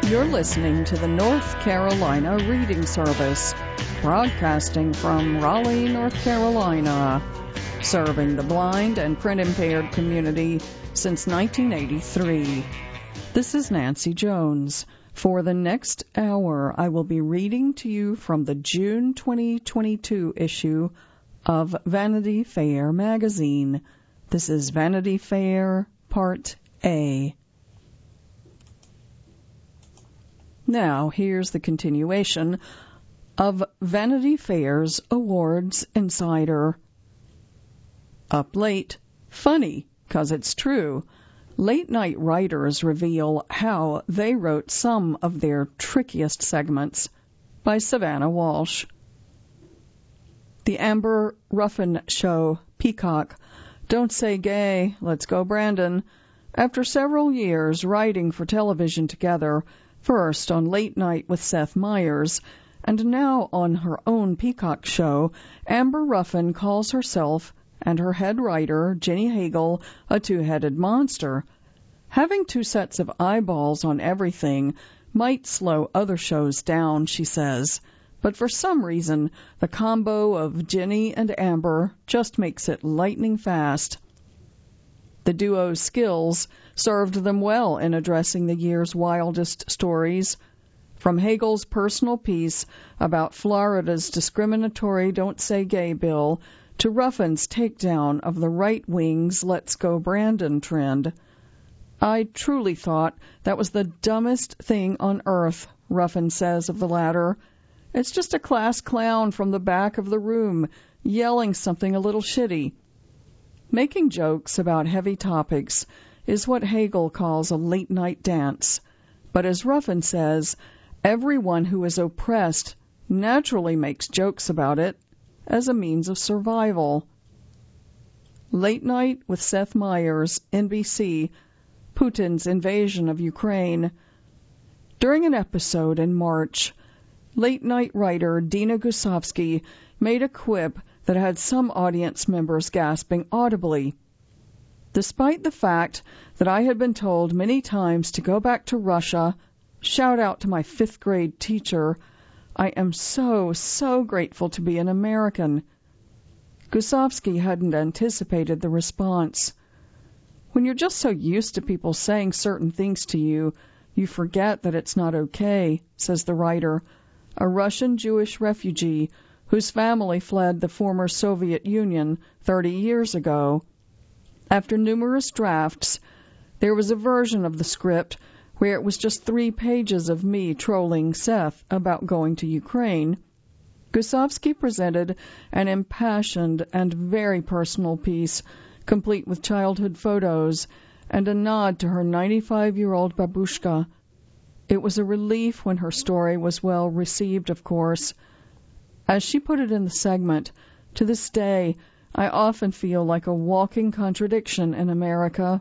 You're listening to the North Carolina Reading Service, broadcasting from Raleigh, North Carolina, serving the blind and print-impaired community since 1983. This is Nancy Jones. For the next hour, I will be reading to you from the June 2022 issue of Vanity Fair magazine. This is Vanity Fair Part A. Now, here's the continuation of Vanity Fair's Awards Insider. Up late, funny, 'cause it's true. Late-night writers reveal how they wrote some of their trickiest segments, by Savannah Walsh. The Amber Ruffin Show, Peacock, Don't Say Gay, Let's Go Brandon. After several years writing for television together, first on Late Night with Seth Meyers, and now on her own Peacock show, Amber Ruffin calls herself and her head writer, Jenny Hagel, a two-headed monster. Having two sets of eyeballs on everything might slow other shows down, she says, but for some reason, the combo of Jenny and Amber just makes it lightning fast. The duo's skills served them well in addressing the year's wildest stories, from Hagel's personal piece about Florida's discriminatory Don't Say Gay bill to Ruffin's takedown of the right wing's Let's Go Brandon trend. I truly thought that was the dumbest thing on earth, Ruffin says of the latter. It's just a class clown from the back of the room yelling something a little shitty. Making jokes about heavy topics is what Hagel calls a late-night dance. But as Ruffin says, everyone who is oppressed naturally makes jokes about it as a means of survival. Late Night with Seth Meyers, NBC, Putin's invasion of Ukraine. During an episode in March, late-night writer Dina Gusovsky made a quip that had some audience members gasping audibly. Despite the fact that I had been told many times to go back to Russia, shout out to my fifth-grade teacher, I am so grateful to be an American. Gusovsky hadn't anticipated the response. When you're just so used to people saying certain things to you, you forget that it's not okay, says the writer, a Russian Jewish refugee whose family fled the former Soviet Union 30 years ago. After numerous drafts, there was a version of the script where it was just 3 pages of me trolling Seth about going to Ukraine. Gusovsky presented an impassioned and very personal piece, complete with childhood photos and a nod to her 95-year-old babushka. It was a relief when her story was well received, of course. As she put it in the segment, to this day, I often feel like a walking contradiction in America.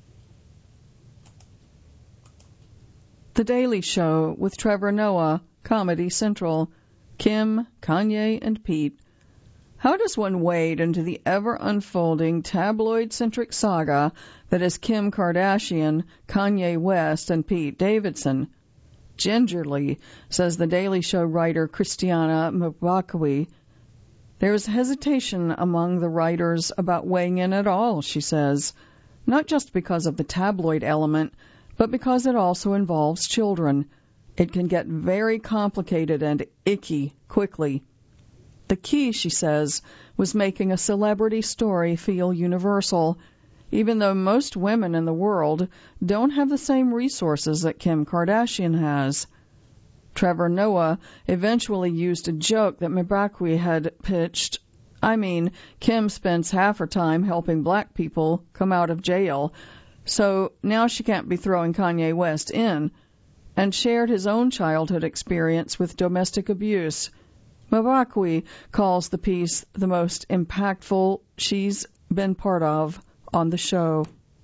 The Daily Show with Trevor Noah, Comedy Central, Kim, Kanye, and Pete. How does one wade into the ever-unfolding tabloid-centric saga that is Kim Kardashian, Kanye West, and Pete Davidson? Gingerly, says the Daily Show writer Christiana Mbakwe. There is hesitation among the writers about weighing in at all, she says, not just because of the tabloid element, but because it also involves children. It can get very complicated and icky quickly. The key, she says, was making a celebrity story feel universal, even though most women in the world don't have the same resources that Kim Kardashian has. Trevor Noah eventually used a joke that Mbakwe had pitched. I mean, Kim spends half her time helping black people come out of jail, so now she can't be throwing Kanye West in, and shared his own childhood experience with domestic abuse. Mbakwe calls the piece the most impactful she's been part of on the show.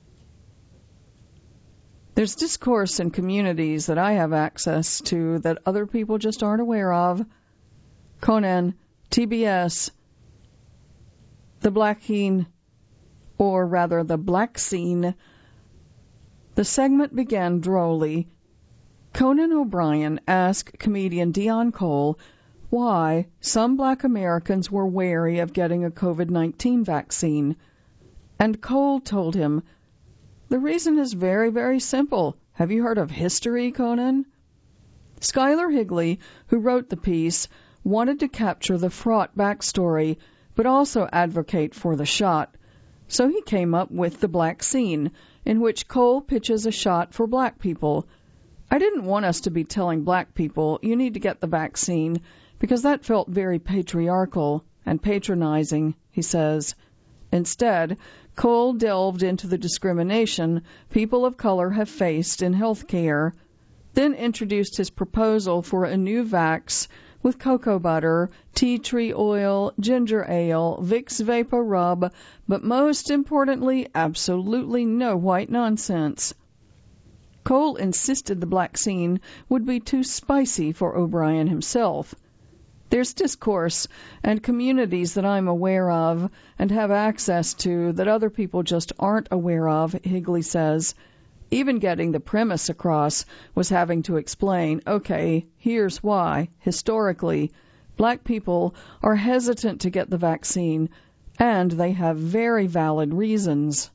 There's discourse in communities that I have access to that other people just aren't aware of. Conan, TBS, the Black Scene, or rather the Black Scene. The segment began drolly. Conan O'Brien asked comedian Dion Cole why some Black Americans were wary of getting a COVID-19 vaccine. And Cole told him, "The reason is very, very simple. Have you heard of history, Conan?" Schuyler Higley, who wrote the piece, wanted to capture the fraught backstory, but also advocate for the shot. So he came up with the Black Scene, in which Cole pitches a shot for black people. "I didn't want us to be telling black people, you need to get the vaccine, because that felt very patriarchal and patronizing," he says. Instead, Cole delved into the discrimination people of color have faced in health care, then introduced his proposal for a new vax with cocoa butter, tea tree oil, ginger ale, Vicks Vapor Rub, but most importantly, absolutely no white nonsense. Cole insisted the Black Scene would be too spicy for O'Brien himself. "There's discourse and communities that I'm aware of and have access to that other people just aren't aware of," Higley says. Even getting the premise across was having to explain, okay, here's why, historically, black people are hesitant to get the vaccine, and they have very valid reasons.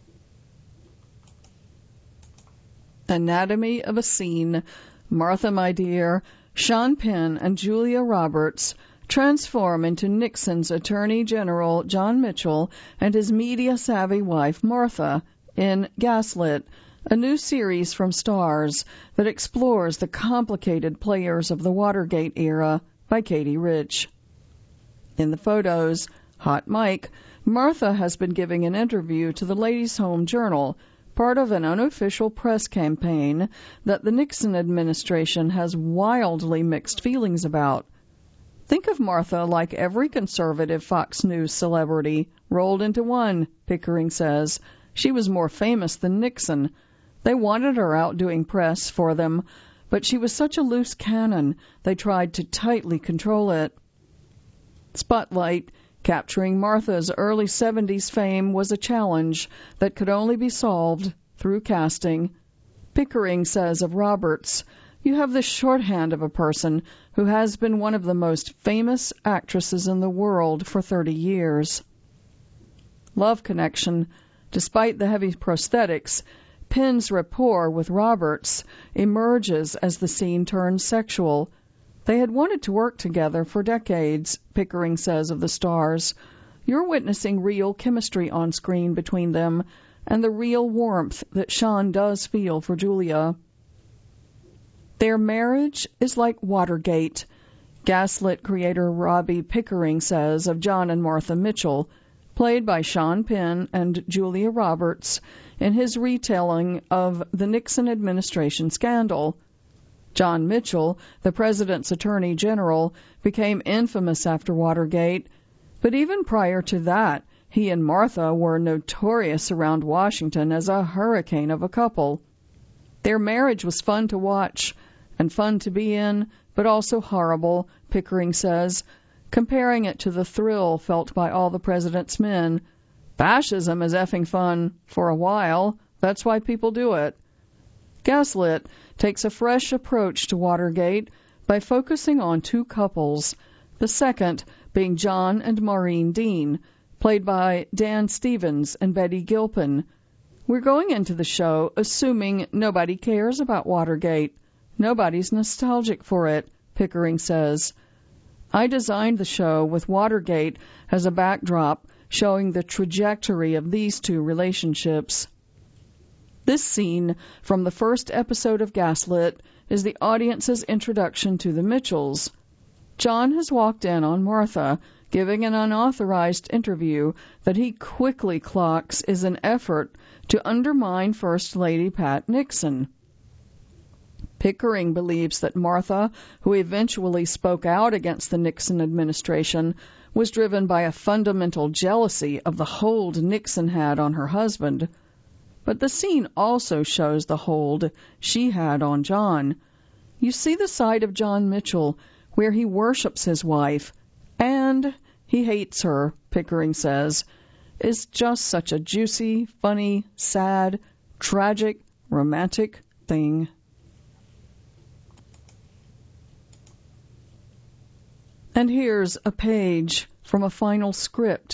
Anatomy of a Scene. Martha, my dear, Sean Penn and Julia Roberts transform into Nixon's Attorney General John Mitchell and his media-savvy wife Martha in Gaslit, a new series from Starz that explores the complicated players of the Watergate era by Katie Rich. In the photos, Hot Mike, Martha has been giving an interview to the Ladies' Home Journal, part of an unofficial press campaign that the Nixon administration has wildly mixed feelings about. Think of Martha like every conservative Fox News celebrity rolled into one, Pickering says. She was more famous than Nixon. They wanted her out doing press for them, but she was such a loose cannon, they tried to tightly control it. Spotlight, capturing Martha's early 70s fame, was a challenge that could only be solved through casting. Pickering says of Roberts, "You have the shorthand of a person who has been one of the most famous actresses in the world for 30 years. Love connection. Despite the heavy prosthetics, Penn's rapport with Roberts emerges as the scene turns sexual. They had wanted to work together for decades," Pickering says of the Stars. "You're witnessing real chemistry on screen between them and the real warmth that Sean does feel for Julia." Their marriage is like Watergate, Gaslit creator Robbie Pickering says of John and Martha Mitchell, played by Sean Penn and Julia Roberts, in his retelling of the Nixon administration scandal. John Mitchell, the president's attorney general, became infamous after Watergate, but even prior to that, he and Martha were notorious around Washington as a hurricane of a couple. Their marriage was fun to watch and fun to be in, but also horrible, Pickering says, comparing it to the thrill felt by all the president's men. "Fascism is effing fun for a while. That's why people do it." Gaslit takes a fresh approach to Watergate by focusing on two couples, the second being John and Maureen Dean, played by Dan Stevens and Betty Gilpin. "We're going into the show assuming nobody cares about Watergate. Nobody's nostalgic for it," Pickering says. "I designed the show with Watergate as a backdrop, showing the trajectory of these two relationships." This scene from the first episode of Gaslit is the audience's introduction to the Mitchells. John has walked in on Martha, giving an unauthorized interview that he quickly clocks is an effort to undermine First Lady Pat Nixon. Pickering believes that Martha, who eventually spoke out against the Nixon administration, was driven by a fundamental jealousy of the hold Nixon had on her husband. But the scene also shows the hold she had on John. You see the side of John Mitchell where he worships his wife, and he hates her, Pickering says, is just such a juicy, funny, sad, tragic, romantic thing. And here's a page from a final script.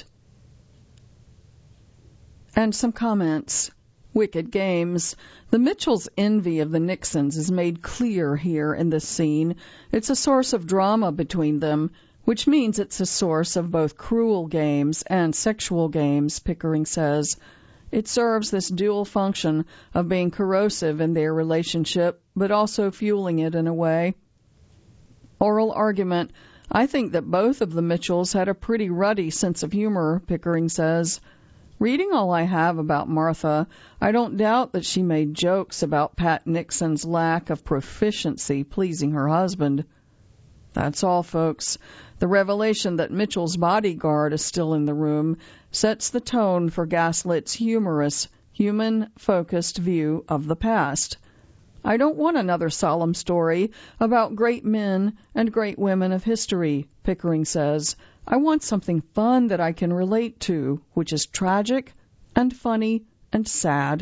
And some comments. Wicked games. The Mitchells' envy of the Nixons is made clear here in this scene. It's a source of drama between them, which means it's a source of both cruel games and sexual games, Pickering says. It serves this dual function of being corrosive in their relationship, but also fueling it in a way. Oral argument. I think that both of the Mitchells had a pretty ruddy sense of humor, Pickering says. Reading all I have about Martha, I don't doubt that she made jokes about Pat Nixon's lack of proficiency pleasing her husband. That's all, folks. The revelation that Mitchell's bodyguard is still in the room sets the tone for Gaslit's humorous, human-focused view of the past. I don't want another solemn story about great men and great women of history, Pickering says. I want something fun that I can relate to, which is tragic and funny and sad.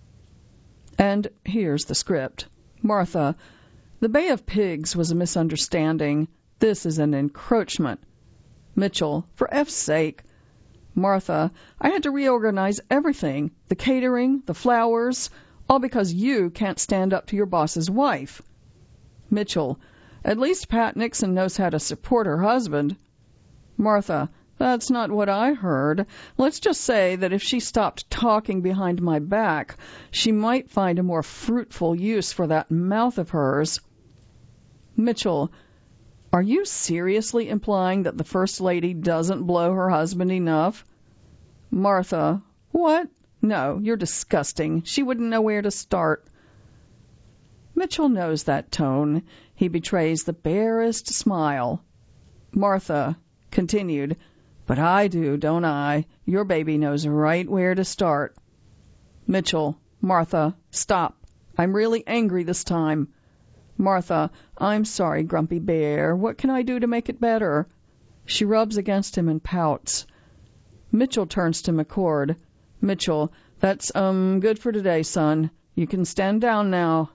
And here's the script. Martha, the Bay of Pigs was a misunderstanding. This is an encroachment. Mitchell, for F's sake. Martha, I had to reorganize everything, the catering, the flowers, all because you can't stand up to your boss's wife. Mitchell, at least Pat Nixon knows how to support her husband. Martha, that's not what I heard. Let's just say that if she stopped talking behind my back, she might find a more fruitful use for that mouth of hers. Mitchell, are you seriously implying that the First Lady doesn't blow her husband enough? Martha, what? No, you're disgusting. She wouldn't know where to start. Mitchell knows that tone. He betrays the barest smile. Martha continued, but I do, don't I? Your baby knows right where to start. Mitchell, Martha, stop. I'm really angry this time. Martha, I'm sorry, Grumpy Bear. What can I do to make it better? She rubs against him and pouts. Mitchell turns to McCord. Mitchell, that's, good for today, son. You can stand down now.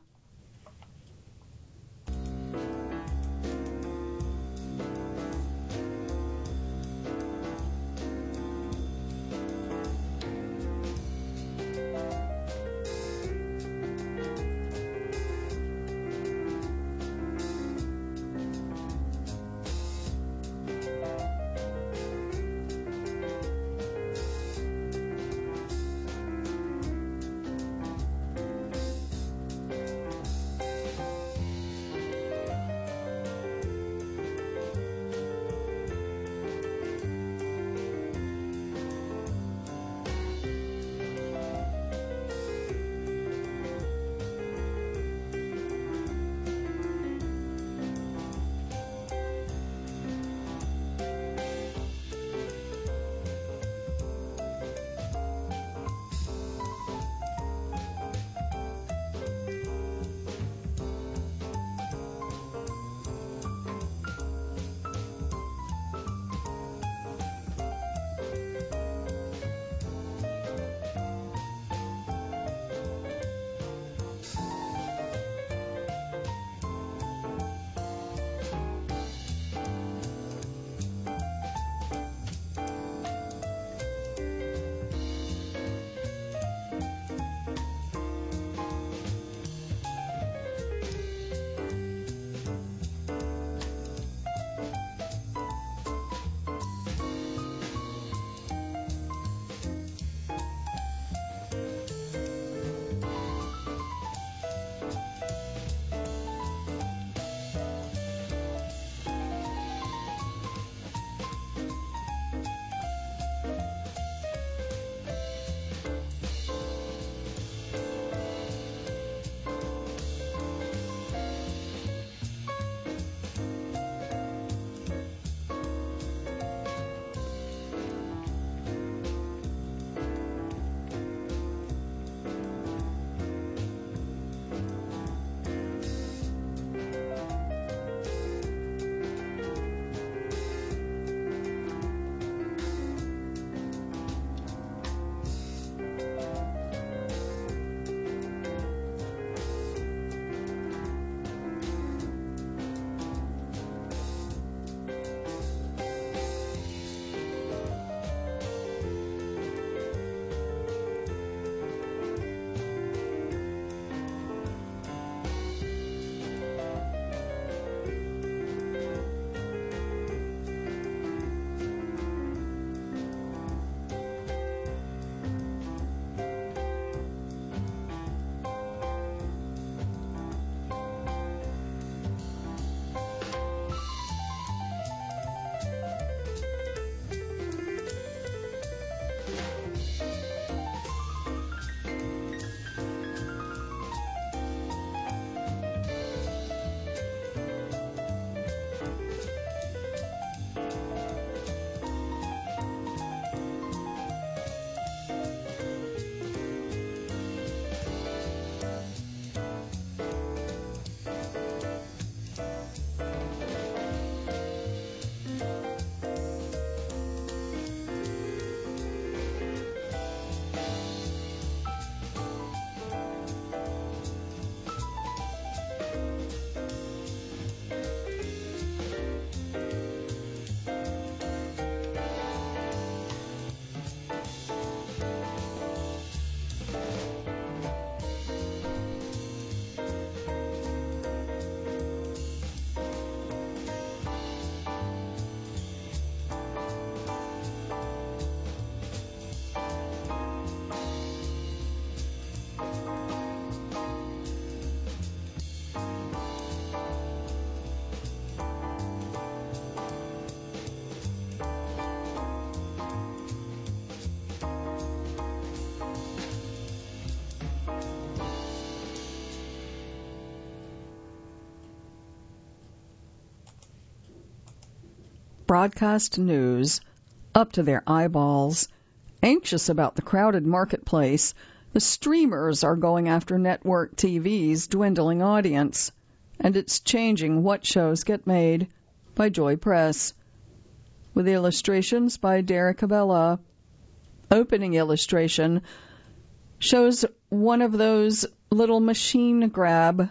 broadcast news up to their eyeballs. Anxious about the crowded marketplace, the streamers are going after network TV's dwindling audience, and it's changing what shows get made by Joy Press, with illustrations by Derek Abella. Opening illustration shows one of those little machine grab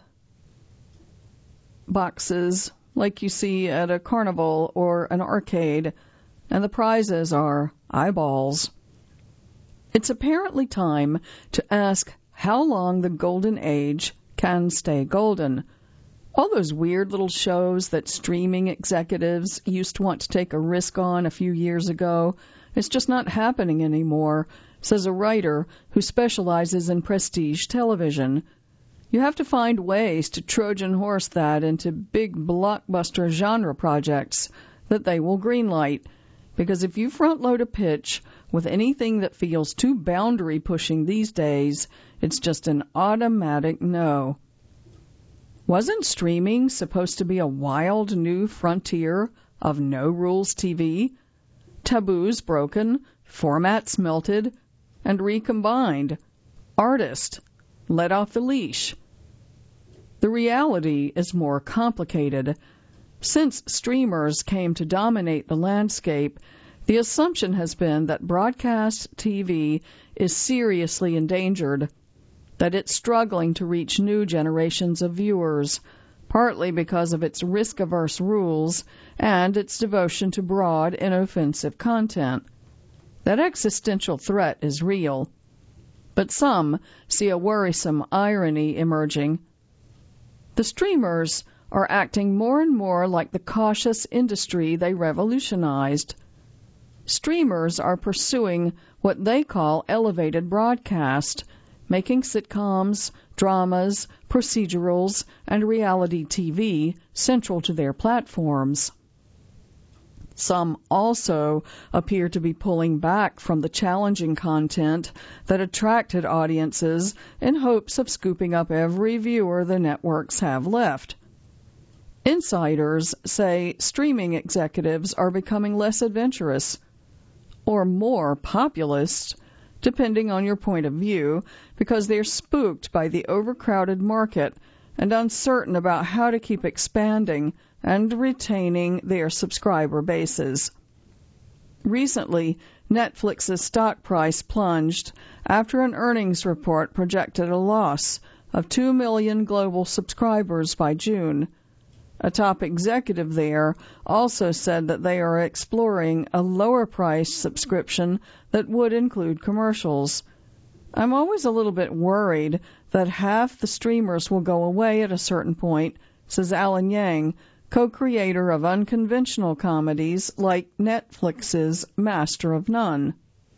boxes like you see at a carnival or an arcade, and the prizes are eyeballs. It's apparently time to ask how long the golden age can stay golden. All those weird little shows that streaming executives used to want to take a risk on a few years ago, it's just not happening anymore, says a writer who specializes in prestige television. You have to find ways to Trojan horse that into big blockbuster genre projects that they will greenlight, because if you front-load a pitch with anything that feels too boundary-pushing these days, it's just an automatic no. Wasn't streaming supposed to be a wild new frontier of no-rules TV? Taboos broken, formats melted, and recombined. Artists let off the leash. The reality is more complicated. Since streamers came to dominate the landscape, the assumption has been that broadcast TV is seriously endangered, that it's struggling to reach new generations of viewers, partly because of its risk-averse rules and its devotion to broad, inoffensive content. That existential threat is real, but some see a worrisome irony emerging. The streamers are acting more and more like the cautious industry they revolutionized. Streamers are pursuing what they call elevated broadcast, making sitcoms, dramas, procedurals, and reality TV central to their platforms. Some also appear to be pulling back from the challenging content that attracted audiences in hopes of scooping up every viewer the networks have left. Insiders say streaming executives are becoming less adventurous or more populist, depending on your point of view, because they're spooked by the overcrowded market and uncertain about how to keep expanding and retaining their subscriber bases. Recently, Netflix's stock price plunged after an earnings report projected a loss of 2 million global subscribers by June. A top executive there also said that they are exploring a lower-priced subscription that would include commercials. I'm always a little bit worried that half the streamers will go away at a certain point, says Alan Yang, co-creator of unconventional comedies like Netflix's Master of None.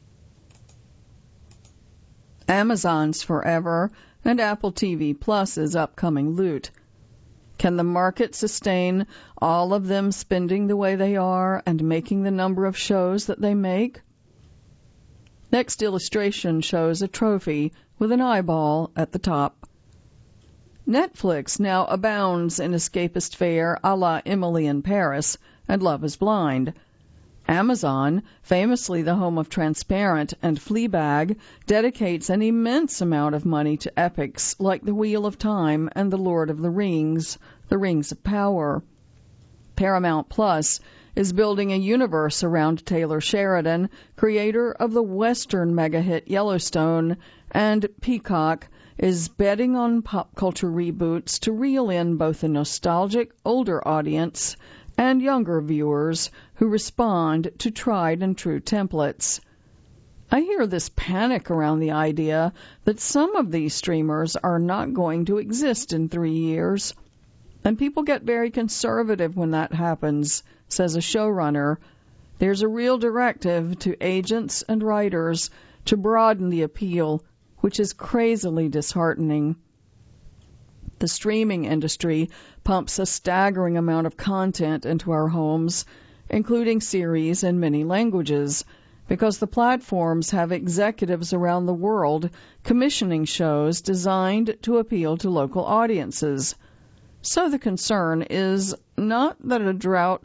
Amazon's Forever and Apple TV Plus's upcoming Loot. Can the market sustain all of them spending the way they are and making the number of shows that they make? Next illustration shows a trophy with an eyeball at the top. Netflix now abounds in escapist fare a la Emily in Paris and Love is Blind. Amazon, famously the home of Transparent and Fleabag, dedicates an immense amount of money to epics like The Wheel of Time and The Lord of the Rings of Power. Paramount Plus is building a universe around Taylor Sheridan, creator of the Western mega-hit Yellowstone, and Peacock is betting on pop culture reboots to reel in both a nostalgic older audience and younger viewers who respond to tried and true templates. I hear this panic around the idea that some of these streamers are not going to exist in 3 years, and people get very conservative when that happens, says a showrunner. There's a real directive to agents and writers to broaden the appeal, which is crazily disheartening. The streaming industry pumps a staggering amount of content into our homes, including series in many languages, because the platforms have executives around the world commissioning shows designed to appeal to local audiences. So the concern is not that a drought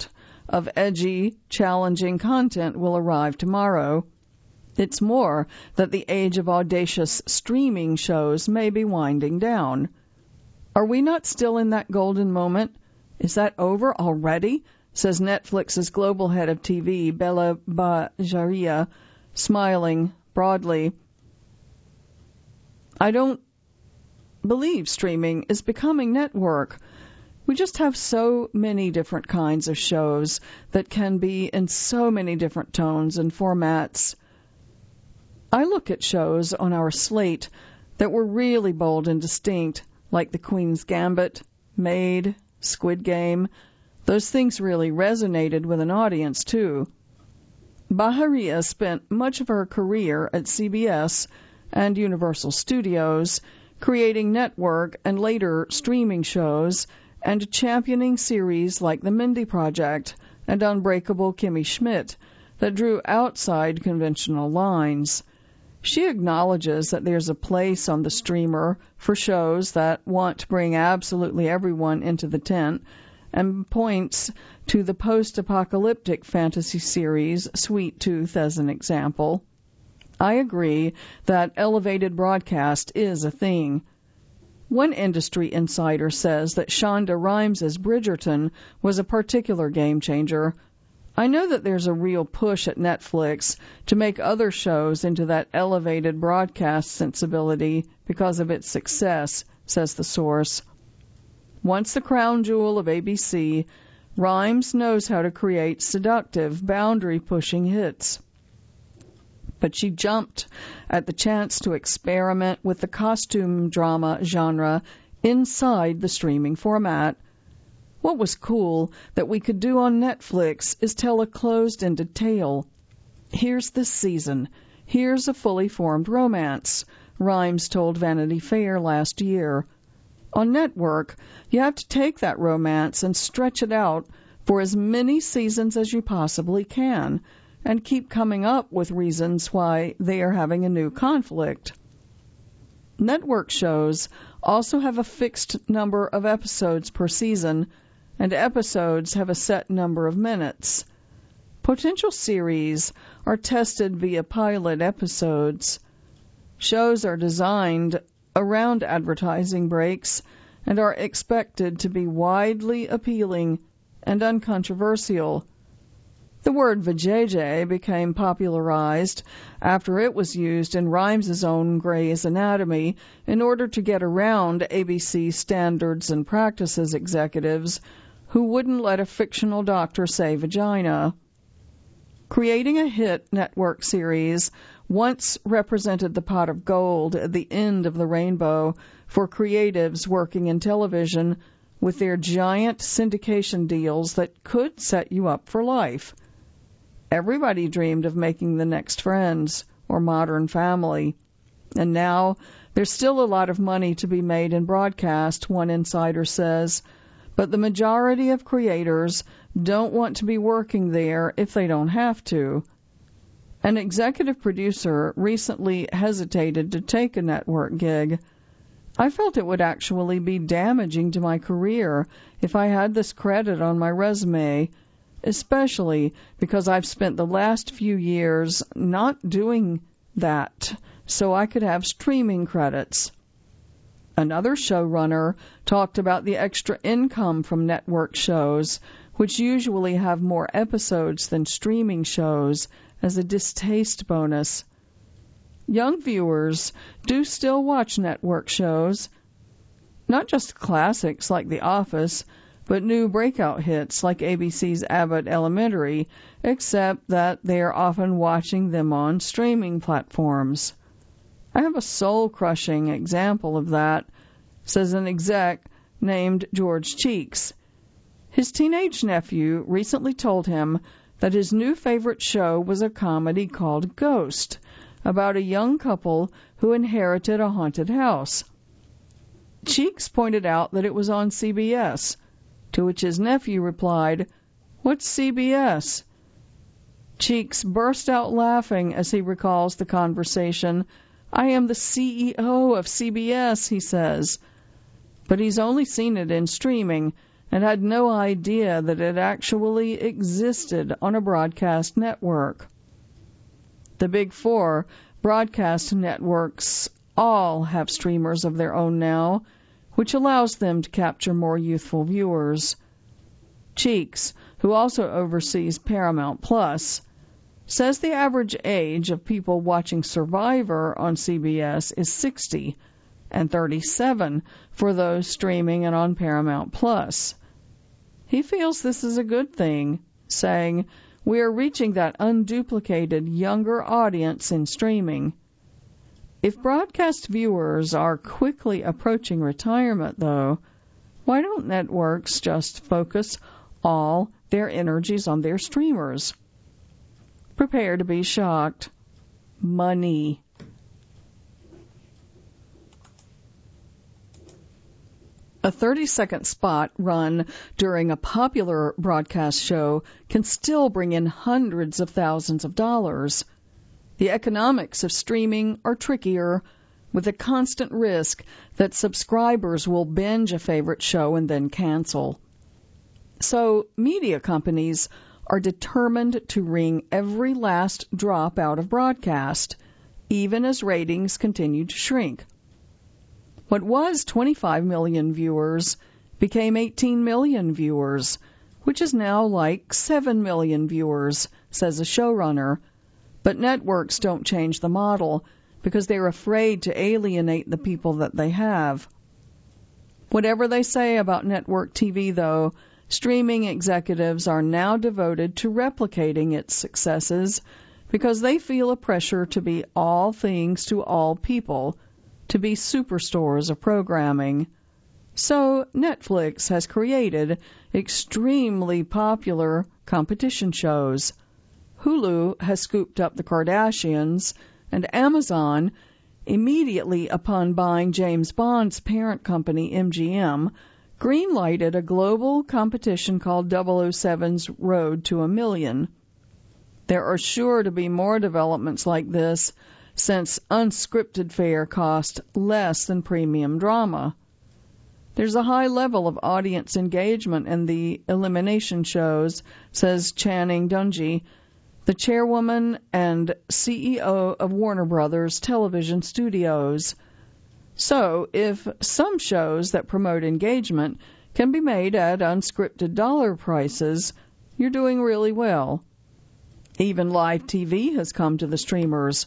of edgy, challenging content will arrive tomorrow. It's more that the age of audacious streaming shows may be winding down. Are we not still in that golden moment? Is that over already? Says Netflix's global head of TV, Bella Bajaria, smiling broadly. I don't believe streaming is becoming network. We just have so many different kinds of shows that can be in so many different tones and formats. I look at shows on our slate that were really bold and distinct, like The Queen's Gambit, Maid, Squid Game. Those things really resonated with an audience, too. Bajaria spent much of her career at CBS and Universal Studios, creating network and later streaming shows and championing series like The Mindy Project and Unbreakable Kimmy Schmidt that drew outside conventional lines. She acknowledges that there's a place on the streamer for shows that want to bring absolutely everyone into the tent, and points to the post-apocalyptic fantasy series Sweet Tooth as an example. I agree that elevated broadcast is a thing. One industry insider says that Shonda Rhimes' Bridgerton was a particular game changer. I know that there's a real push at Netflix to make other shows into that elevated broadcast sensibility because of its success, says the source. Once the crown jewel of ABC, Rhimes knows how to create seductive, boundary-pushing hits. But she jumped at the chance to experiment with the costume drama genre inside the streaming format. What was cool that we could do on Netflix is tell a closed-ended tale. Here's this season. Here's a fully formed romance, Rhimes told Vanity Fair last year. On network, you have to take that romance and stretch it out for as many seasons as you possibly can, and keep coming up with reasons why they are having a new conflict. Network shows also have a fixed number of episodes per season, and episodes have a set number of minutes. Potential series are tested via pilot episodes. Shows are designed around advertising breaks and are expected to be widely appealing and uncontroversial. The word vajayjay became popularized after it was used in Rhimes' own Grey's Anatomy in order to get around ABC standards and practices executives who wouldn't let a fictional doctor say vagina. Creating a hit network series once represented the pot of gold at the end of the rainbow for creatives working in television with their giant syndication deals that could set you up for life. Everybody dreamed of making the next Friends or Modern Family. And now there's still a lot of money to be made in broadcast, one insider says, but the majority of creators don't want to be working there if they don't have to. An executive producer recently hesitated to take a network gig. I felt it would actually be damaging to my career if I had this credit on my resume, especially because I've spent the last few years not doing that so I could have streaming credits. Another showrunner talked about the extra income from network shows, which usually have more episodes than streaming shows, as a distaste bonus. Young viewers do still watch network shows, not just classics like The Office, but new breakout hits like ABC's Abbott Elementary, except that they are often watching them on streaming platforms. I have a soul-crushing example of that, says an exec named George Cheeks. His teenage nephew recently told him that his new favorite show was a comedy called Ghost, about a young couple who inherited a haunted house. Cheeks pointed out that it was on CBS, to which his nephew replied, "What's CBS?" Cheeks burst out laughing as he recalls the conversation. "I am the CEO of CBS," he says. But he's only seen it in streaming, and had no idea that it actually existed on a broadcast network. The Big Four broadcast networks all have streamers of their own now, which allows them to capture more youthful viewers. Cheeks, who also oversees Paramount Plus, says the average age of people watching Survivor on CBS is 60 and 37 for those streaming and on Paramount Plus. He feels this is a good thing, saying, "We are reaching that unduplicated younger audience in streaming." If broadcast viewers are quickly approaching retirement, though, why don't networks just focus all their energies on their streamers? Prepare to be shocked. Money. A 30-second spot run during a popular broadcast show can still bring in hundreds of thousands of dollars. The economics of streaming are trickier, with a constant risk that subscribers will binge a favorite show and then cancel. So, media companies are determined to wring every last drop out of broadcast, even as ratings continue to shrink. What was 25 million viewers became 18 million viewers, which is now like 7 million viewers, says a showrunner. But networks don't change the model because they're afraid to alienate the people that they have. Whatever they say about network TV, though, streaming executives are now devoted to replicating its successes because they feel a pressure to be all things to all people, to be superstores of programming. So Netflix has created extremely popular competition shows. Hulu has scooped up the Kardashians, and Amazon, immediately upon buying James Bond's parent company MGM, greenlighted a global competition called 007's Road to a Million. There are sure to be more developments like this, since unscripted fare costs less than premium drama. There's a high level of audience engagement in the elimination shows, says Channing Dungey, the chairwoman and CEO of Warner Brothers Television Studios. So, if some shows that promote engagement can be made at unscripted dollar prices, you're doing really well. Even live TV has come to the streamers.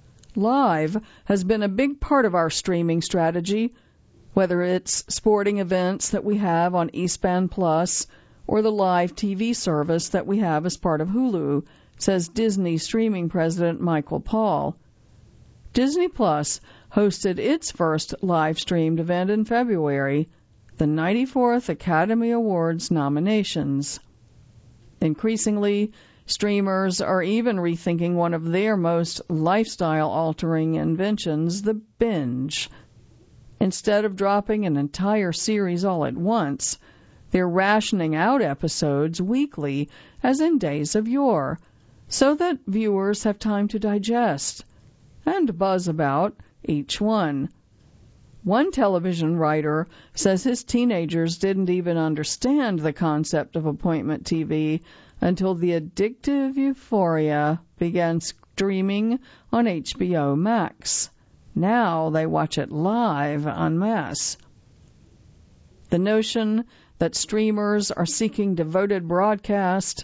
Live has been a big part of our streaming strategy, whether it's sporting events that we have on ESPN Plus or the live TV service that we have as part of Hulu, says Disney streaming president Michael Paul. Disney Plus hosted its first live-streamed event in February, the 94th Academy Awards nominations. Increasingly, streamers are even rethinking one of their most lifestyle-altering inventions, the binge. Instead of dropping an entire series all at once, they're rationing out episodes weekly, as in days of yore, so that viewers have time to digest and buzz about each one. One television writer says his teenagers didn't even understand the concept of appointment TV until the addictive Euphoria began streaming on HBO Max. Now they watch it live en masse. The notion that streamers are seeking devoted broadcast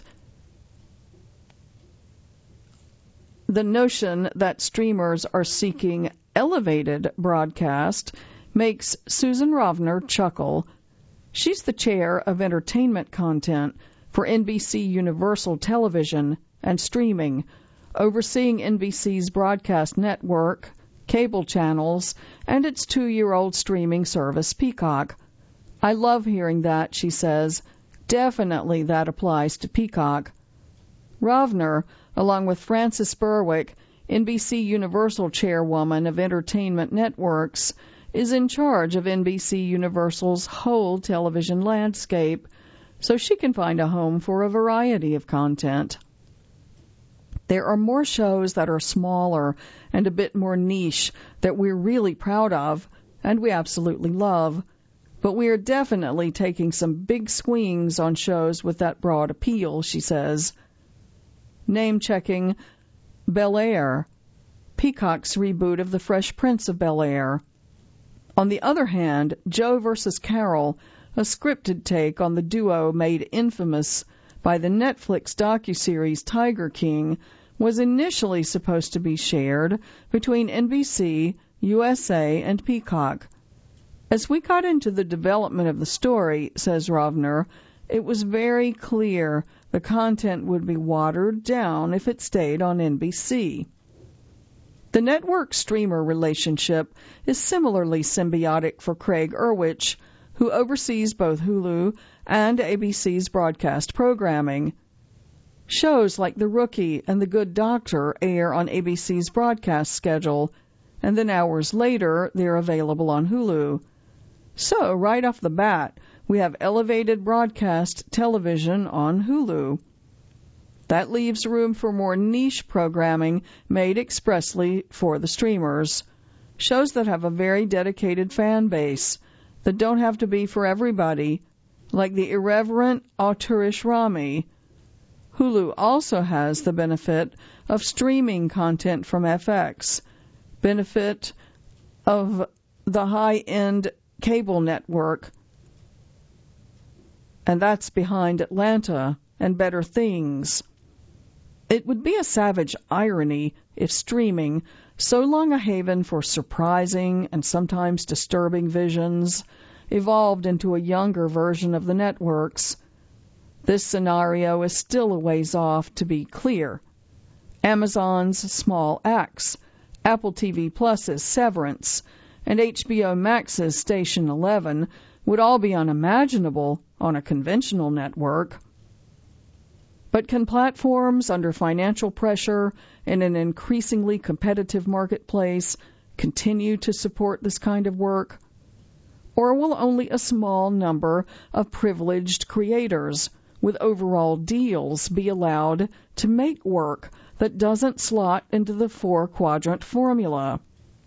The notion that streamers are seeking elevated broadcast makes Susan Rovner chuckle. She's the chair of entertainment content for NBC Universal Television and streaming, overseeing NBC's broadcast network, cable channels, and its 2-year-old streaming service, Peacock. "I love hearing that," she says. "Definitely that applies to Peacock." Rovner, along with Frances Berwick, NBC Universal chairwoman of Entertainment Networks, is in charge of NBC Universal's whole television landscape, so she can find a home for a variety of content. There are more shows that are smaller and a bit more niche that we're really proud of and we absolutely love. But we are definitely taking some big swings on shows with that broad appeal, she says. Name-checking Bel-Air, Peacock's reboot of The Fresh Prince of Bel-Air. On the other hand, Joe vs. Carol, a scripted take on the duo made infamous by the Netflix docuseries Tiger King, was initially supposed to be shared between NBC, USA, and Peacock. As we got into the development of the story, says Rovner, it was very clear the content would be watered down if it stayed on NBC. The network-streamer relationship is similarly symbiotic for Craig Erwich, who oversees both Hulu and ABC's broadcast programming. Shows like The Rookie and The Good Doctor air on ABC's broadcast schedule, and then hours later they're available on Hulu. So, right off the bat, we have elevated broadcast television on Hulu. That leaves room for more niche programming made expressly for the streamers. Shows that have a very dedicated fan base, that don't have to be for everybody, like the irreverent auteurish Rami. Hulu also has the benefit of streaming content from FX, benefit of the high-end cable network, and that's behind Atlanta and Better Things. It would be a savage irony if streaming, so long a haven for surprising and sometimes disturbing visions, evolved into a younger version of the networks. This scenario is still a ways off, to be clear. Amazon's Small Axe, Apple TV Plus's Severance, and HBO Max's Station 11 would all be unimaginable on a conventional network. But can platforms under financial pressure in an increasingly competitive marketplace continue to support this kind of work? Or will only a small number of privileged creators with overall deals be allowed to make work that doesn't slot into the four-quadrant formula?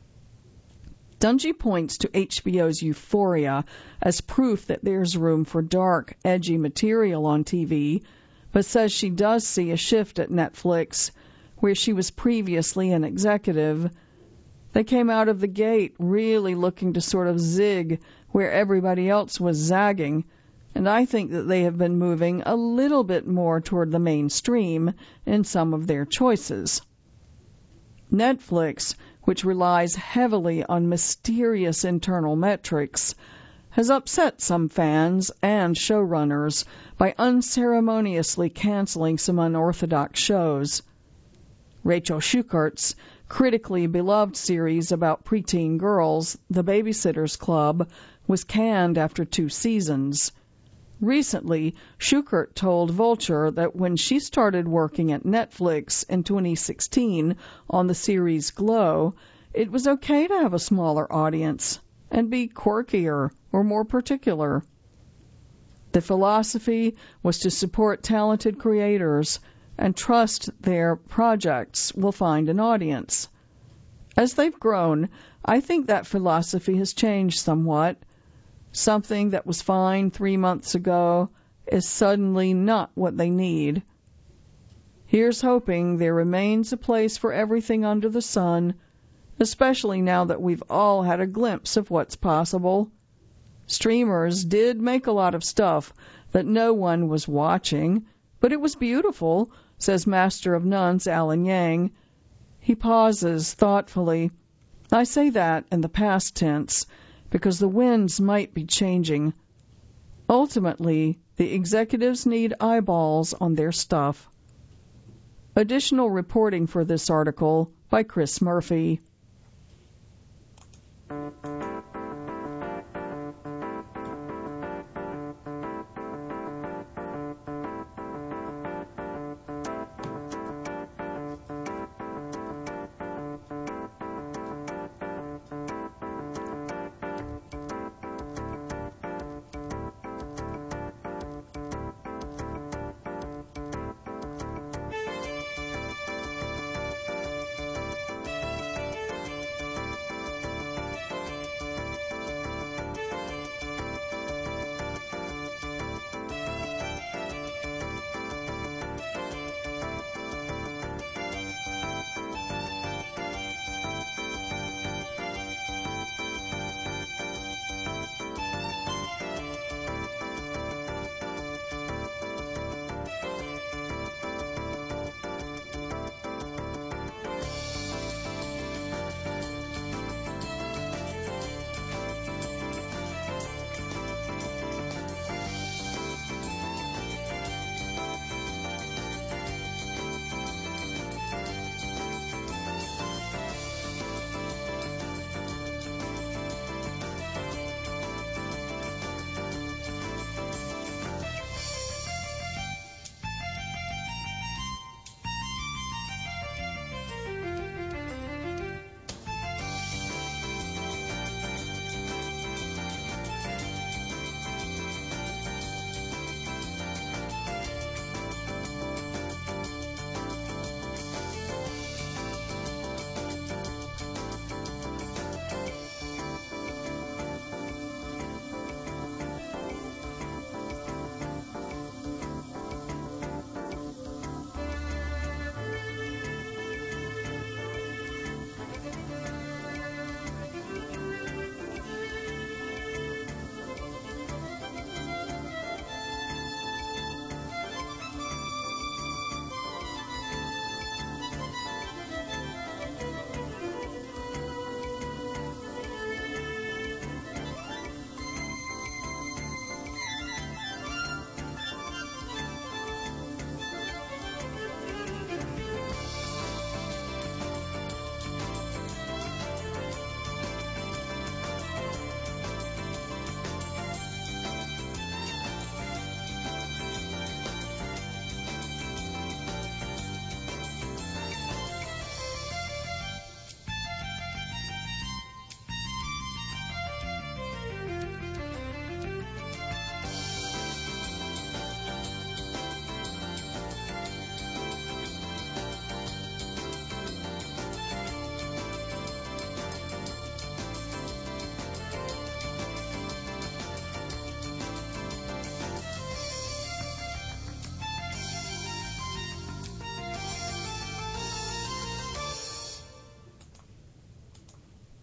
Dungy points to HBO's Euphoria as proof that there's room for dark, edgy material on TV, but says she does see a shift at Netflix, where she was previously an executive. They came out of the gate really looking to sort of zig where everybody else was zagging, and I think that they have been moving a little bit more toward the mainstream in some of their choices. Netflix, which relies heavily on mysterious internal metrics, has upset some fans and showrunners by unceremoniously canceling some unorthodox shows. Rachel Schuchart's critically beloved series about preteen girls, The Babysitter's Club, was canned after 2 seasons. Recently, Schuchart told Vulture that when she started working at Netflix in 2016 on the series Glow, it was okay to have a smaller audience and be quirkier or more particular. The philosophy was to support talented creators and trust their projects will find an audience. As they've grown, I think that philosophy has changed somewhat. Something that was fine 3 months ago is suddenly not what they need. Here's hoping there remains a place for everything under the sun, especially now that we've all had a glimpse of what's possible. Streamers did make a lot of stuff that no one was watching, but it was beautiful, says Master of Nuns Alan Yang. He pauses thoughtfully. I say that in the past tense, because the winds might be changing. Ultimately, the executives need eyeballs on their stuff. Additional reporting for this article by Chris Murphy.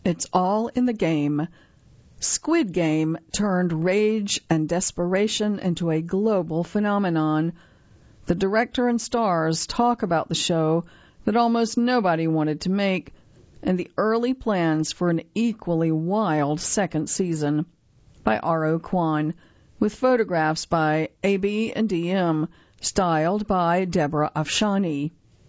It's all in the game. Squid Game turned rage and desperation into a global phenomenon. The director and stars talk about the show that almost nobody wanted to make, and the early plans for an equally wild second season. By R.O. Kwon, with photographs by A.B. and D.M., styled by Deborah Afshani.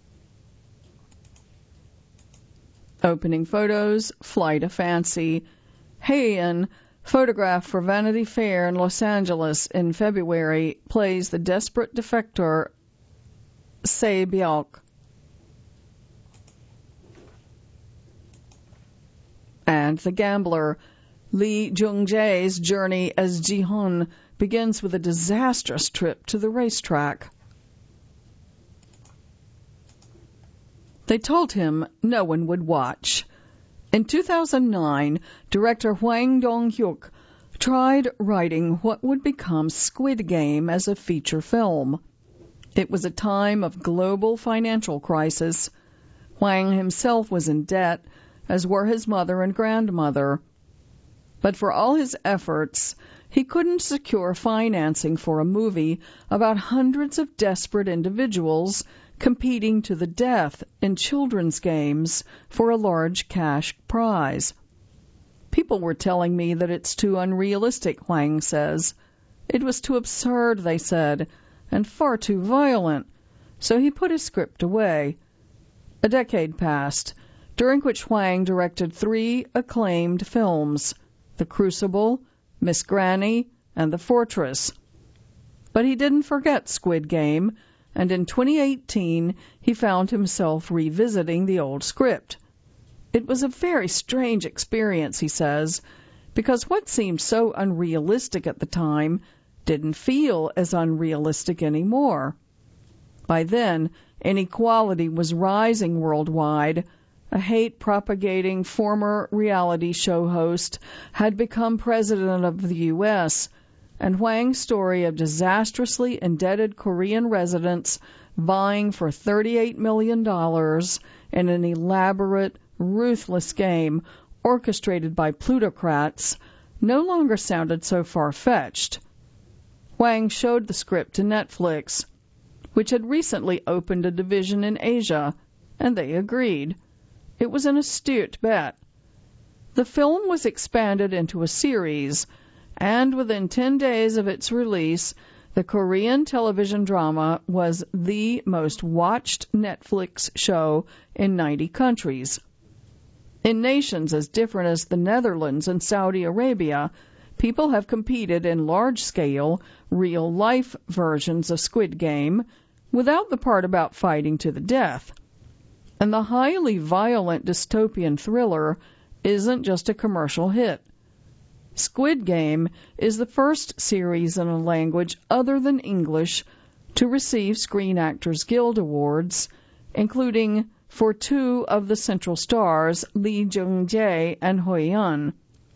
Opening photos, Flight of Fancy. Hae-in, photographed for Vanity Fair in Los Angeles in February, plays the desperate defector Se Byok. And The Gambler. Lee Jung-jae's journey as Ji-hun begins with a disastrous trip to the racetrack. They told him no one would watch. In 2009, director Hwang Dong-hyuk tried writing what would become Squid Game as a feature film. It was a time of global financial crisis. Hwang himself was in debt, as were his mother and grandmother. But for all his efforts, he couldn't secure financing for a movie about hundreds of desperate individuals competing to the death in children's games for a large cash prize. People were telling me that it's too unrealistic, Hwang says. It was too absurd, they said, and far too violent. So he put his script away. A decade passed, during which Hwang directed 3 acclaimed films: The Crucible, Miss Granny, and The Fortress. But he didn't forget Squid Game, and in 2018 he found himself revisiting the old script. It was a very strange experience, he says, because what seemed so unrealistic at the time didn't feel as unrealistic anymore. By then, inequality was rising worldwide. A hate-propagating former reality show host had become president of the U.S., and Hwang's story of disastrously indebted Korean residents vying for $38 million in an elaborate, ruthless game orchestrated by plutocrats no longer sounded so far-fetched. Hwang showed the script to Netflix, which had recently opened a division in Asia, and they agreed. It was an astute bet. The film was expanded into a series, and within 10 days of its release, the Korean television drama was the most watched Netflix show in 90 countries. In nations as different as the Netherlands and Saudi Arabia, people have competed in large-scale, real-life versions of Squid Game without the part about fighting to the death. And the highly violent dystopian thriller isn't just a commercial hit. Squid Game is the first series in a language other than English to receive Screen Actors Guild Awards, including for 2 of the central stars, Lee Jung-jae and Hae-in.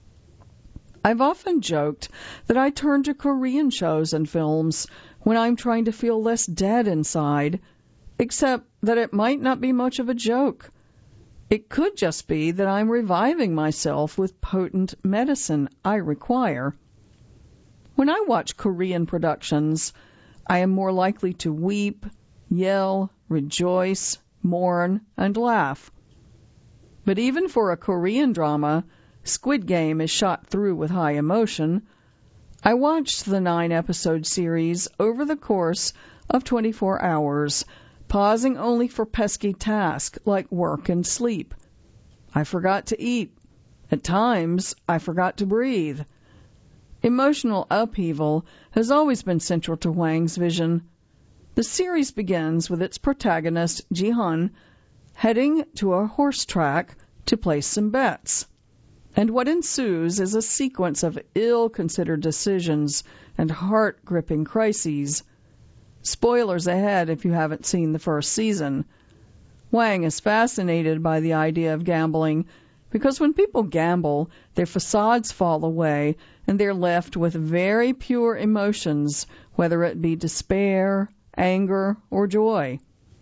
I've often joked that I turn to Korean shows and films when I'm trying to feel less dead inside, except that it might not be much of a joke. It could just be that I'm reviving myself with potent medicine I require. When I watch Korean productions, I am more likely to weep, yell, rejoice, mourn, and laugh. But even for a Korean drama, Squid Game is shot through with high emotion. I watched the 9-episode series over the course of 24 hours, pausing only for pesky tasks like work and sleep. I forgot to eat. At times, I forgot to breathe. Emotional upheaval has always been central to Hwang's vision. The series begins with its protagonist, Ji-hun, heading to a horse track to place some bets. And what ensues is a sequence of ill-considered decisions and heart-gripping crises. Spoilers ahead if you haven't seen the first season. Hwang is fascinated by the idea of gambling because when people gamble, their facades fall away and they're left with very pure emotions, whether it be despair, anger, or joy.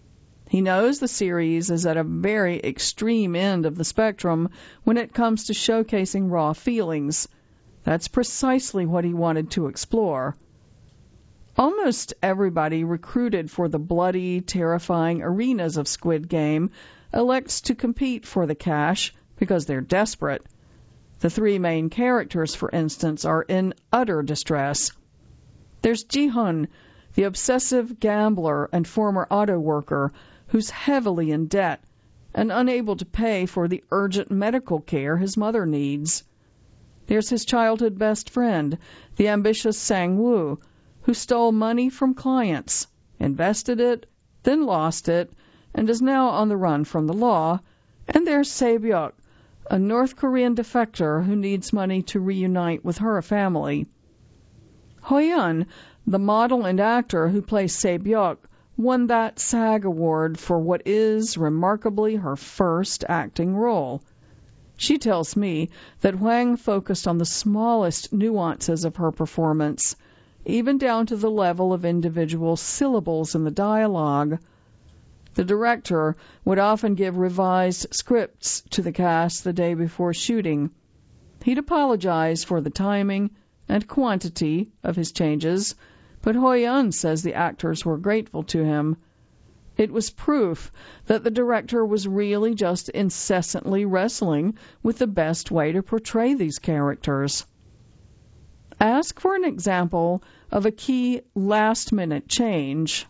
He knows the series is at a very extreme end of the spectrum when it comes to showcasing raw feelings. That's precisely what he wanted to explore. Almost everybody recruited for the bloody, terrifying arenas of Squid Game elects to compete for the cash because they're desperate. The three main characters, for instance, are in utter distress. There's Ji-hun, the obsessive gambler and former auto worker who's heavily in debt and unable to pay for the urgent medical care his mother needs. There's his childhood best friend, the ambitious Sang-woo, who stole money from clients, invested it, then lost it, and is now on the run from the law. And there's Se-byuk, a North Korean defector who needs money to reunite with her family. Ho-yeon, the model and actor who plays Se-byuk, won that SAG award for what is, remarkably, her first acting role. She tells me that Hwang focused on the smallest nuances of her performance, even down to the level of individual syllables in the dialogue. The director would often give revised scripts to the cast the day before shooting. He'd apologize for the timing and quantity of his changes, but Ho-yeon says the actors were grateful to him. It was proof that the director was really just incessantly wrestling with the best way to portray these characters. Ask for an example of a key last-minute change.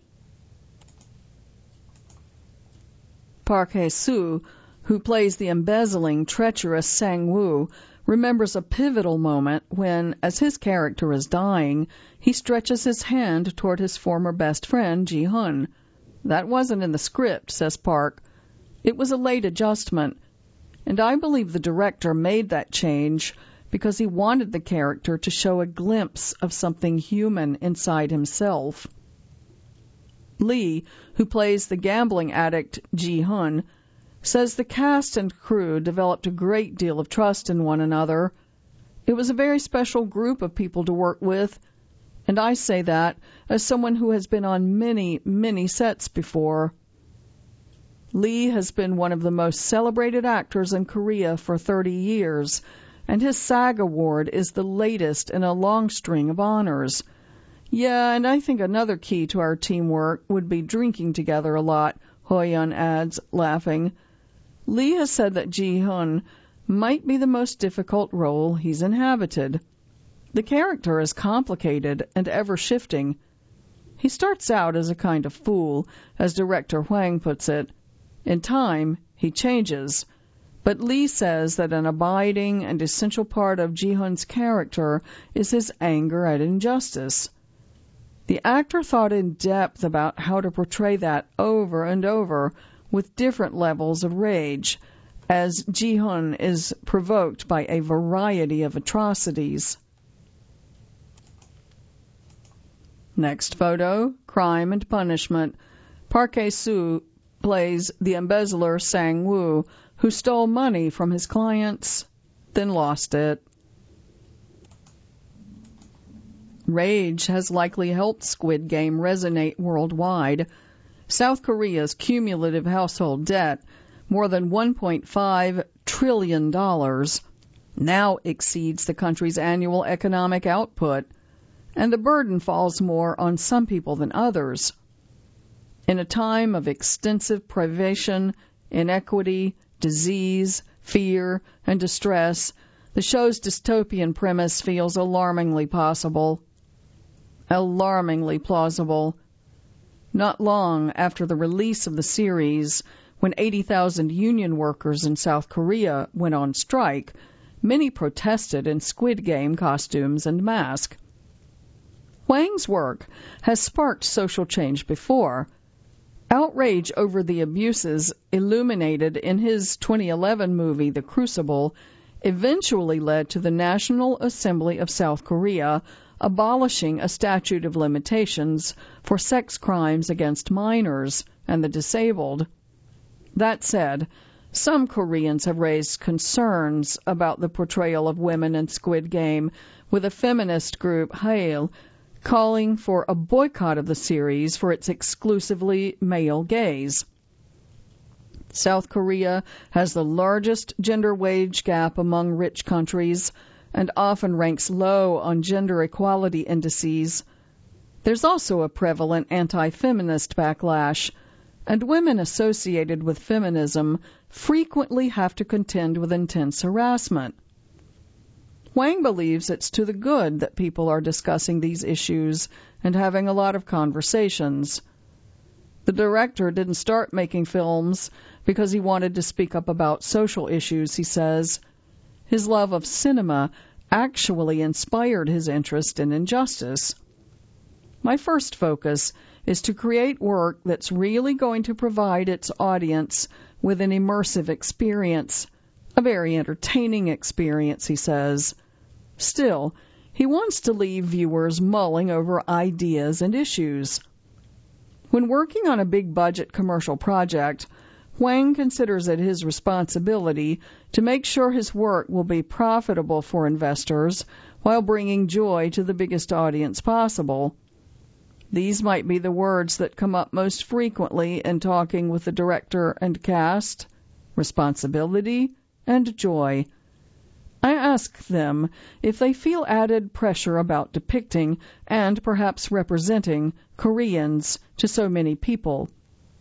Park Hae-soo, who plays the embezzling, treacherous Sang-woo, remembers a pivotal moment when, as his character is dying, he stretches his hand toward his former best friend, Ji-hun. That wasn't in the script, says Park. It was a late adjustment, and I believe the director made that change because he wanted the character to show a glimpse of something human inside himself. Lee, who plays the gambling addict Ji-hun, says the cast and crew developed a great deal of trust in one another. It was a very special group of people to work with, and I say that as someone who has been on many, many sets before. Lee has been one of the most celebrated actors in Korea for 30 years, and his SAG award is the latest in a long string of honors. Yeah, and I think another key to our teamwork would be drinking together a lot, Ho-yeon adds, laughing. Lee has said that Ji-hun might be the most difficult role he's inhabited. The character is complicated and ever-shifting. He starts out as a kind of fool, as director Hwang puts it. In time, he changes. But Lee says that an abiding and essential part of Ji-hun's character is his anger at injustice. The actor thought in depth about how to portray that over and over with different levels of rage, as Ji-hun is provoked by a variety of atrocities. Next photo, Crime and Punishment. Park Hae-soo plays the embezzler Sang-woo, who stole money from his clients, then lost it. Rage has likely helped Squid Game resonate worldwide. South Korea's cumulative household debt, more than $1.5 trillion, now exceeds the country's annual economic output, and the burden falls more on some people than others. In a time of extensive privation, inequity, disease, fear, and distress, the show's dystopian premise feels alarmingly possible. Alarmingly plausible. Not long after the release of the series, when 80,000 union workers in South Korea went on strike, many protested in Squid Game costumes and masks. Hwang's work has sparked social change before. Outrage over the abuses illuminated in his 2011 movie The Crucible eventually led to the National Assembly of South Korea abolishing a statute of limitations for sex crimes against minors and the disabled. That said, some Koreans have raised concerns about the portrayal of women in Squid Game, with a feminist group, Hale, calling for a boycott of the series for its exclusively male gaze. South Korea has the largest gender wage gap among rich countries and often ranks low on gender equality indices. There's also a prevalent anti-feminist backlash, and women associated with feminism frequently have to contend with intense harassment. Hwang believes it's to the good that people are discussing these issues and having a lot of conversations. The director didn't start making films because he wanted to speak up about social issues, he says. His love of cinema actually inspired his interest in injustice. My first focus is to create work that's really going to provide its audience with an immersive experience, a very entertaining experience, he says. Still, he wants to leave viewers mulling over ideas and issues. When working on a big-budget commercial project, Hwang considers it his responsibility to make sure his work will be profitable for investors while bringing joy to the biggest audience possible. These might be the words that come up most frequently in talking with the director and cast: responsibility and joy. I ask them if they feel added pressure about depicting and perhaps representing Koreans to so many people.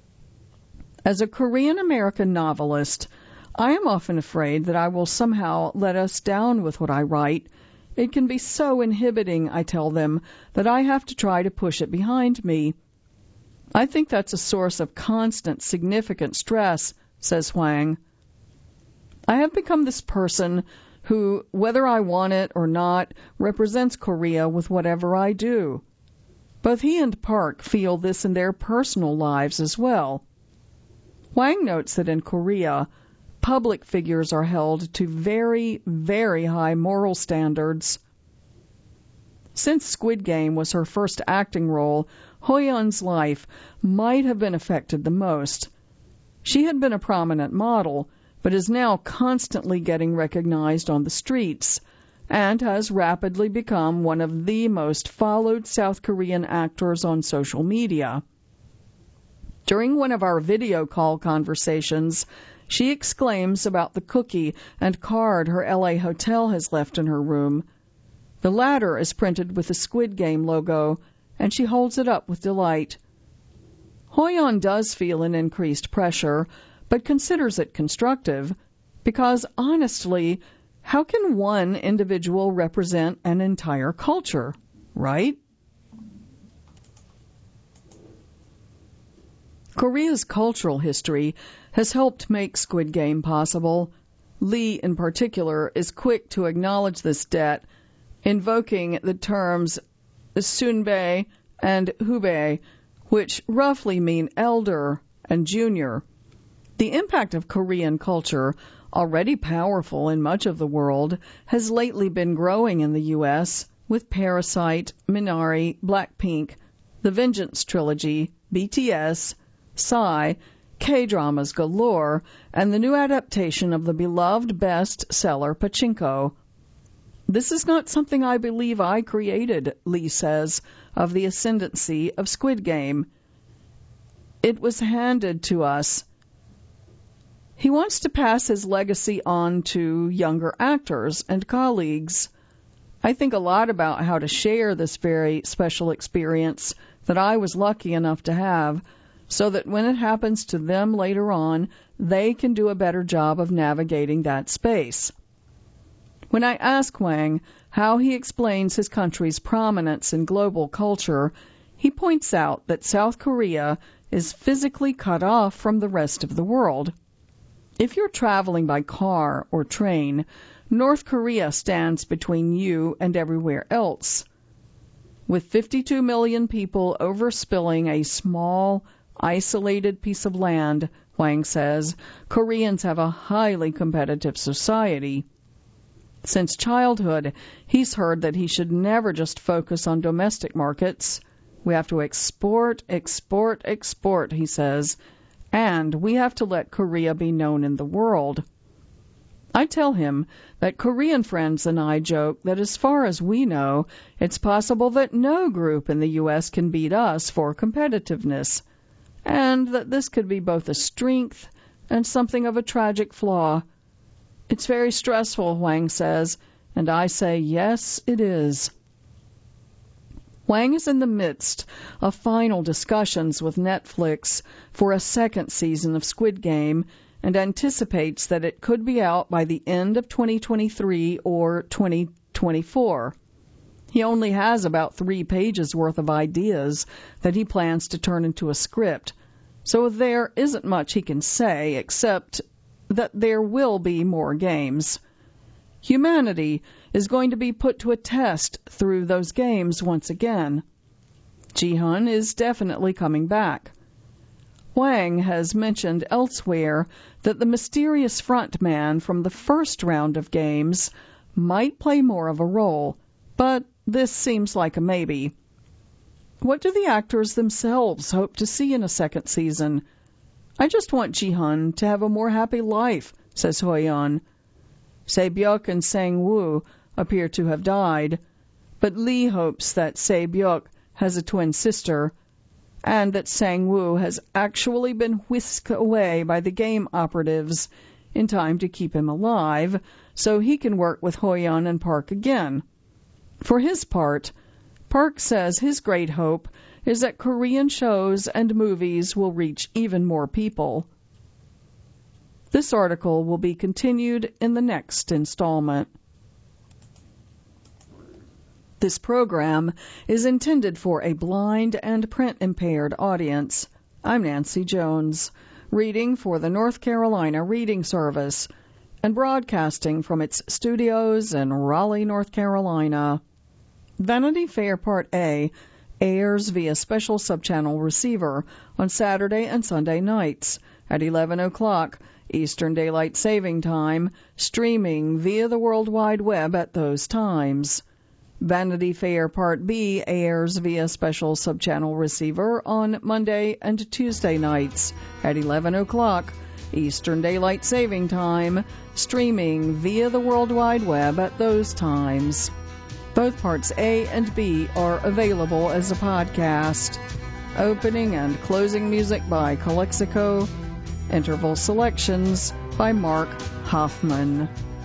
As a Korean-American novelist, I am often afraid that I will somehow let us down with what I write. It can be so inhibiting, I tell them, that I have to try to push it behind me. I think that's a source of constant, significant stress, says Hwang. I have become this person who, whether I want it or not, represents Korea with whatever I do. Both he and Park feel this in their personal lives as well. Hwang notes that in Korea, public figures are held to very, very high moral standards. Since Squid Game was her first acting role, Hoyeon's life might have been affected the most. She had been a prominent model, but is now constantly getting recognized on the streets, and has rapidly become one of the most followed South Korean actors on social media. During one of our video call conversations, she exclaims about the cookie and card her LA hotel has left in her room. The latter is printed with the Squid Game logo, and she holds it up with delight. Hoyeon does feel an increased pressure, but considers it constructive, because honestly, how can one individual represent an entire culture, right? Korea's cultural history has helped make Squid Game possible. Lee, in particular, is quick to acknowledge this debt, invoking the terms sunbae and hubei, which roughly mean elder and junior. The impact of Korean culture, already powerful in much of the world, has lately been growing in the U.S., with Parasite, Minari, Blackpink, The Vengeance Trilogy, BTS, Psy, K-dramas galore, and the new adaptation of the beloved bestseller Pachinko. This is not something I believe I created, Lee says, of the ascendancy of Squid Game. It was handed to us. He wants to pass his legacy on to younger actors and colleagues. I think a lot about how to share this very special experience that I was lucky enough to have, so that when it happens to them later on, they can do a better job of navigating that space. When I ask Hwang how he explains his country's prominence in global culture, he points out that South Korea is physically cut off from the rest of the world. If you're traveling by car or train, North Korea stands between you and everywhere else. With 52 million people overspilling a small, isolated piece of land, Hwang says, Koreans have a highly competitive society. Since childhood, he's heard that he should never just focus on domestic markets. We have to export, export, export, he says, and we have to let Korea be known in the world. I tell him that Korean friends and I joke that as far as we know, it's possible that no group in the U.S. can beat us for competitiveness, and that this could be both a strength and something of a tragic flaw. It's very stressful, Wang says, and I say, yes, it is. Wang is in the midst of final discussions with Netflix for a second season of Squid Game and anticipates that it could be out by the end of 2023 or 2024. He only has about 3 pages worth of ideas that he plans to turn into a script, so there isn't much he can say except that there will be more games. Humanity is going to be put to a test through those games once again. Ji-hun is definitely coming back. Wang has mentioned elsewhere that the mysterious frontman from the first round of games might play more of a role, but this seems like a maybe. What do the actors themselves hope to see in a second season? I just want Ji-hun to have a more happy life, says Hoyeon. Se-byuk and Sang-woo appear to have died, but Lee hopes that Se-byuk has a twin sister and that Sang-woo has actually been whisked away by the game operatives in time to keep him alive so he can work with Hoyeon and Park again. For his part, Park says his great hope is that Korean shows and movies will reach even more people. This article will be continued in the next installment. This program is intended for a blind and print-impaired audience. I'm Nancy Jones, reading for the North Carolina Reading Service and broadcasting from its studios in Raleigh, North Carolina. Vanity Fair Part A airs via special subchannel receiver on Saturday and Sunday nights at 11 o'clock Eastern Daylight Saving Time, streaming via the World Wide Web at those times. Vanity Fair Part B airs via special subchannel receiver on Monday and Tuesday nights at 11 o'clock Eastern Daylight Saving Time, streaming via the World Wide Web at those times. Both Parts A and B are available as a podcast. Opening and closing music by Calexico. Interval selections by Mark Hoffman.